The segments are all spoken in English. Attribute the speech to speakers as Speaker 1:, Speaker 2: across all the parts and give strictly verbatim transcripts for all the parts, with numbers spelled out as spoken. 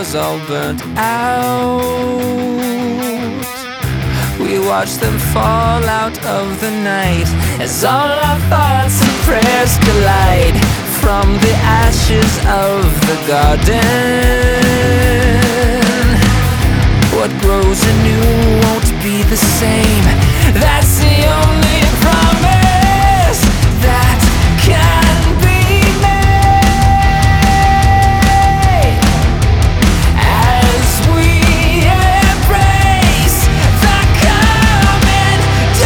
Speaker 1: stars all burnt out. We watch them fall out of the night as all our thoughts and prayers collide. From the ashes of the garden, what grows anew won't be the same. That's the only promise that can be made as we embrace the coming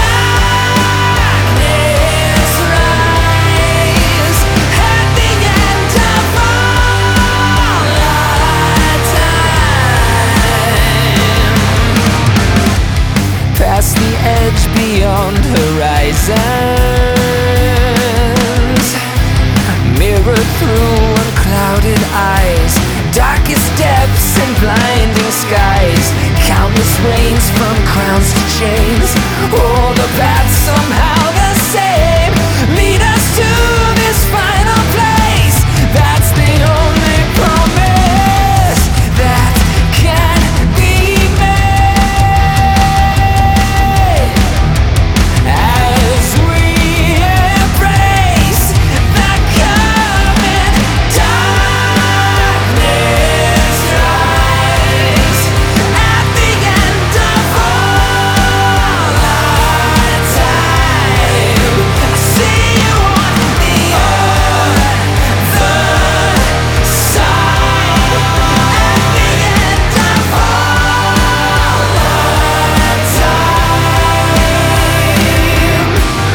Speaker 1: darkness. Rise at the end of all our time, past the edge beyond horizons, mirrored through unclouded eyes, darkest depths and blinding skies, countless rains from crowns to chains. All the paths somehow the same lead us to this final place. That's the only promise that can be made as we embrace the coming darkness. Rise at the end of all our time. I see you on the other side. At the end of all our time.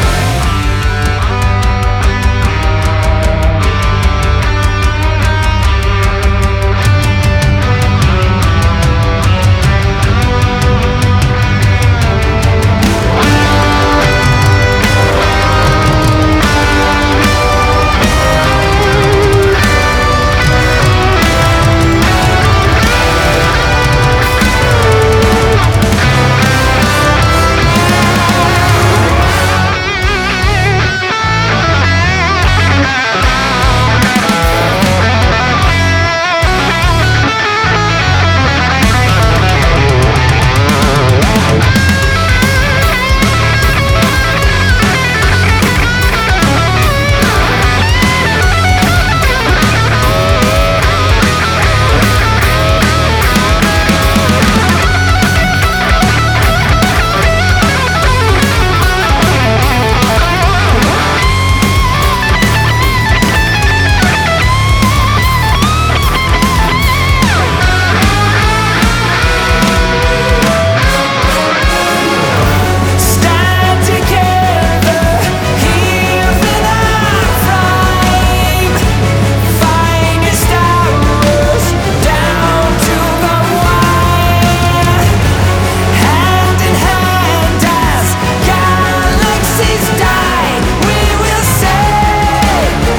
Speaker 1: Stand together, even our prime. Find your stars down to the wire. Hand in hand as galaxies die, we will say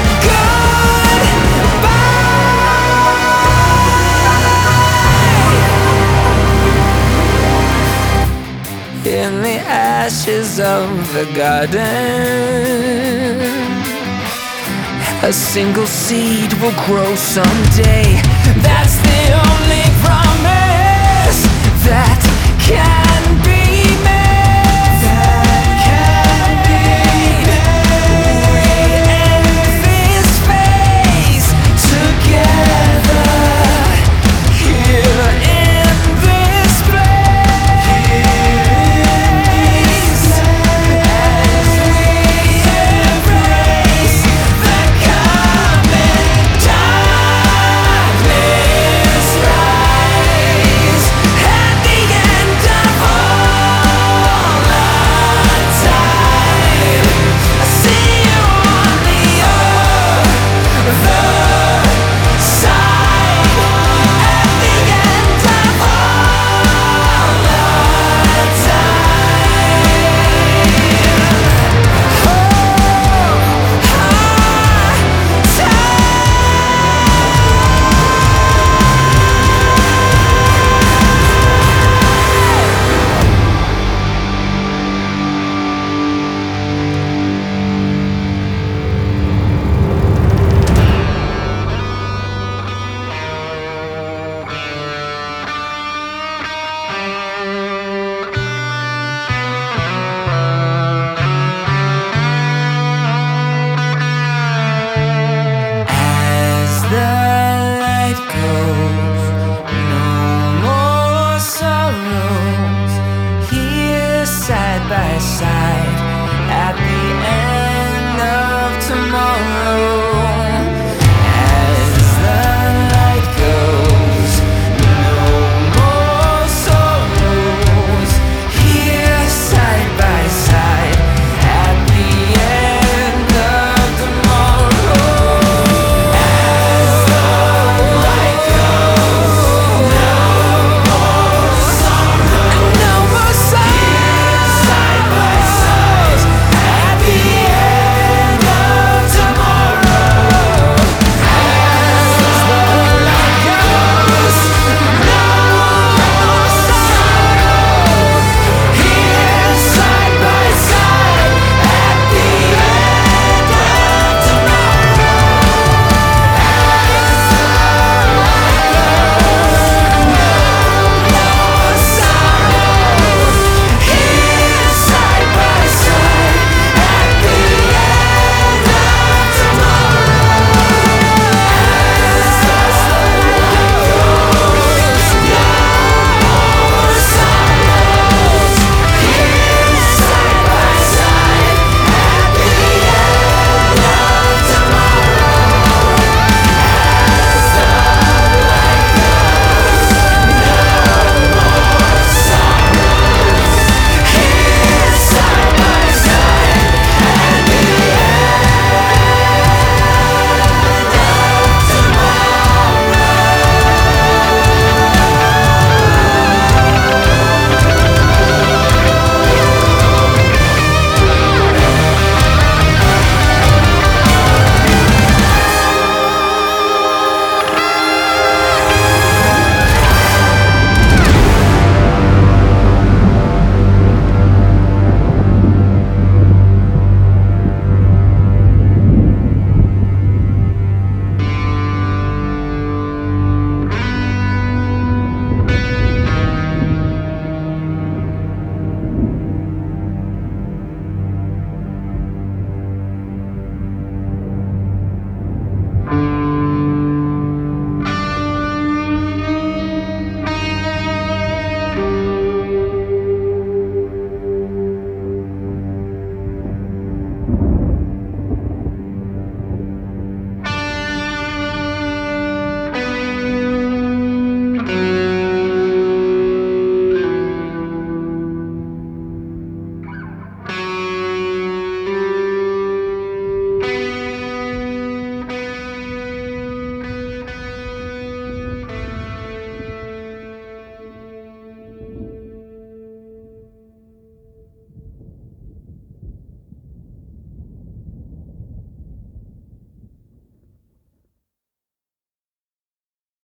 Speaker 1: goodbye. In the ashes of the garden, a single seed will grow someday.